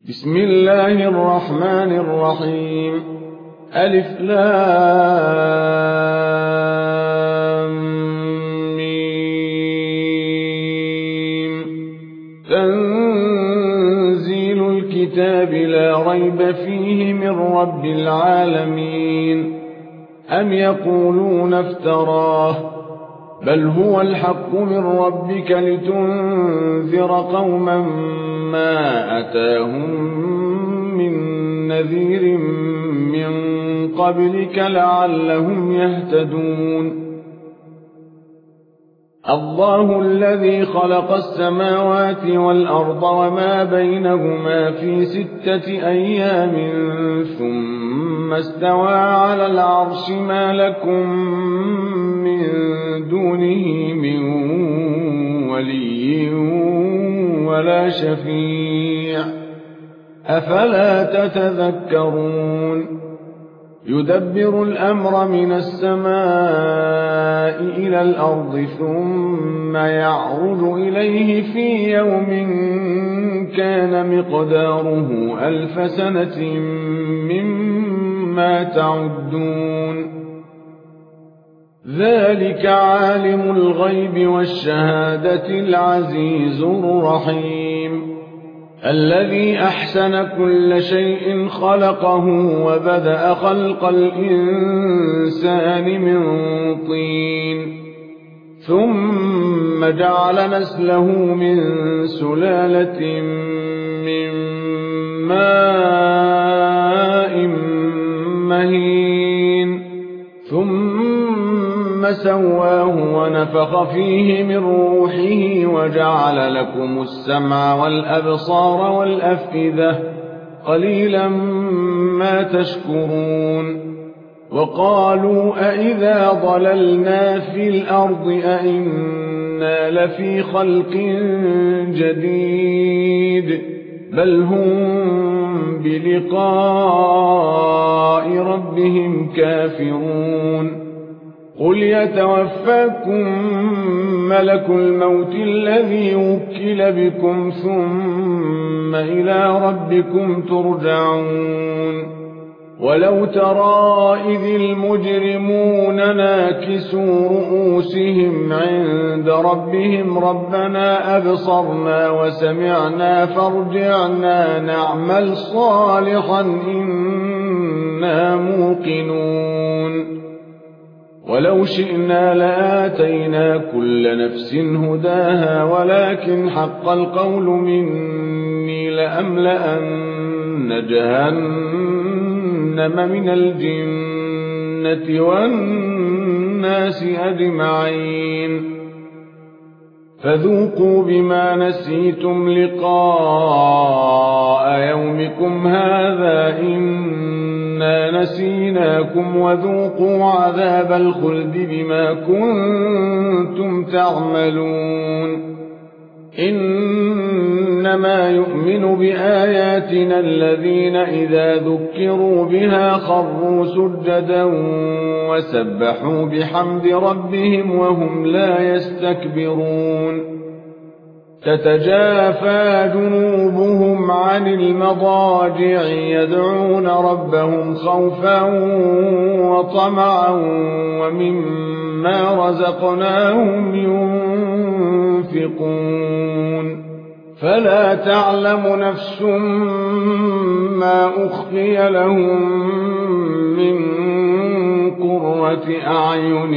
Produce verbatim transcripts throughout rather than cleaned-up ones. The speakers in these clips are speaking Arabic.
بسم الله الرحمن الرحيم. ألف لام ميم. تنزيل الكتاب لا ريب فيه من رب العالمين. أم يقولون افتراه بل هو الحق من ربك لتنذر قوما ما أتاهم من نذير من قبلك لعلهم يهتدون. الله الذي خلق السماوات والأرض وما بينهما في ستة أيام ثم استوى على العرش ما لكم من دونه من ولي ولا شفيع أفلا تتذكرون. يدبر الأمر من السماء إلى الأرض ثم يعرج إليه في يوم كان مقداره ألف سنة مما تعدون. ذلك عالم الغيب والشهادة العزيز الرحيم. الذي أحسن كل شيء خلقه وبدأ خلق الإنسان من طين ثم جعل نسله من سلالة من ماء مهين ثم سواه ونفخ فيه من روحه وجعل لكم السمع والأبصار والأفئدة قليلا ما تشكرون. وقالوا أئذا ضللنا في الأرض أئنا لفي خلق جديد بل هم بلقاء ربهم كافرون. قل يتوفاكم ملك الموت الذي وكل بكم ثم إلى ربكم ترجعون. ولو ترى إذ المجرمون ناكسوا رؤوسهم عند ربهم ربنا أبصرنا وسمعنا فارجعنا نعمل صالحا إنا موقنون. ولو شئنا لآتينا كل نفس هداها ولكن حق القول مني لأملأن جهنم من الجنة والناس أجمعين. فذوقوا بما نسيتم لقاء يومكم هذا إنا نسيناكم وذوقوا عذاب الخلد بما كنتم تعملون. إنما يؤمن بآياتنا الذين إذا ذكروا بها خروا سجدا وسبحوا بحمد ربهم وهم لا يستكبرون. تتجافى جنوبهم عن المضاجع يدعون ربهم خوفا وطمعا ومما رزقناهم ينفقون. فلا تعلم نفس ما أخفي لهم من قرة أعين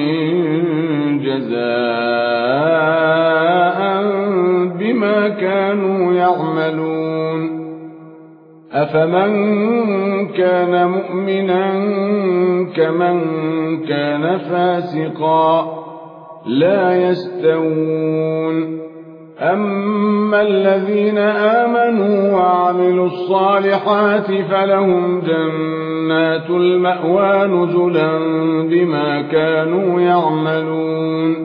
جزاء بما كانوا يعملون. أفمن كان مؤمنا كمن كان فاسقا لا يستوون. أما الذين آمنوا وعملوا الصالحات فلهم جنات المأوى نزلا بما كانوا يعملون.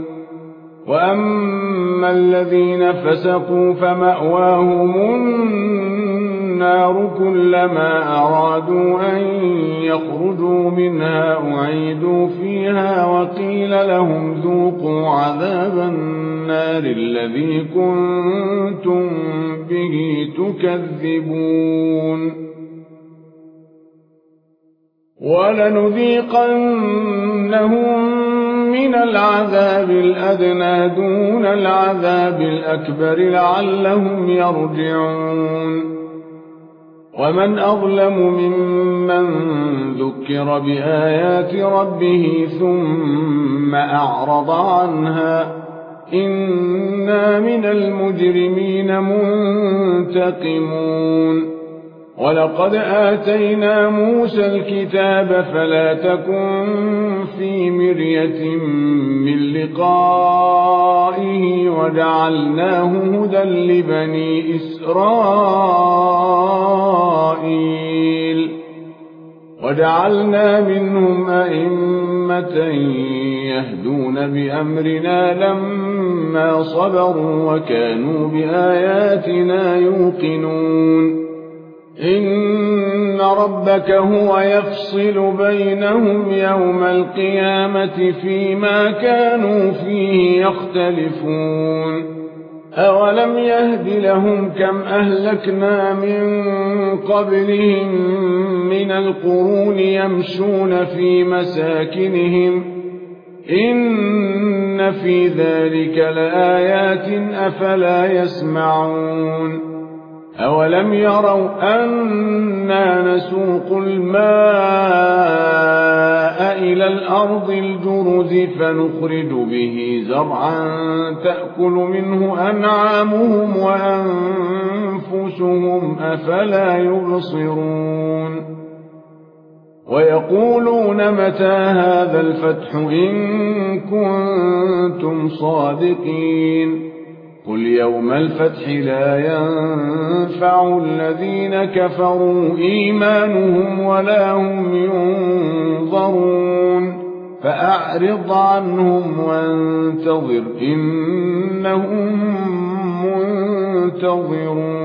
وأما الذين فسقوا فمأواهم النار كلما أرادوا أن يخرجوا منها أعيدوا فيها وقيل لهم ذوقوا عذاب النار النار الذي كنتم به تكذبون ولنذيقنهم من العذاب الأدنى دون العذاب الأكبر لعلهم يرجعون ومن أظلم ممن ذكر بآيات ربه ثم أعرض عنها إنا من المجرمين منتقمون ولقد آتينا موسى الكتاب فلا تكن في مرية من لقائه وجعلناه هدى لبني إسرائيل وجعلنا منهم أئمة يهدون بأمرنا لما صبروا وكانوا بآياتنا يوقنون إن ربك هو يفصل بينهم يوم القيامة فيما كانوا فيه يختلفون أولم يهد لهم كم أهلكنا من قبلهم من القرون يمشون في مساكنهم إن في ذلك لآيات أفلا يسمعون أولم يروا أنا نسوق الماء إلى الأرض الجرز فنخرج به زرعا تأكل منه أنعامهم وأنفسهم أفلا يبصرون ويقولون متى هذا الفتح إن كنتم صادقين قل يوم الفتح لا ينفع الذين كفروا إيمانهم ولا هم ينظرون فأعرض عنهم وانتظر إنهم منتظرون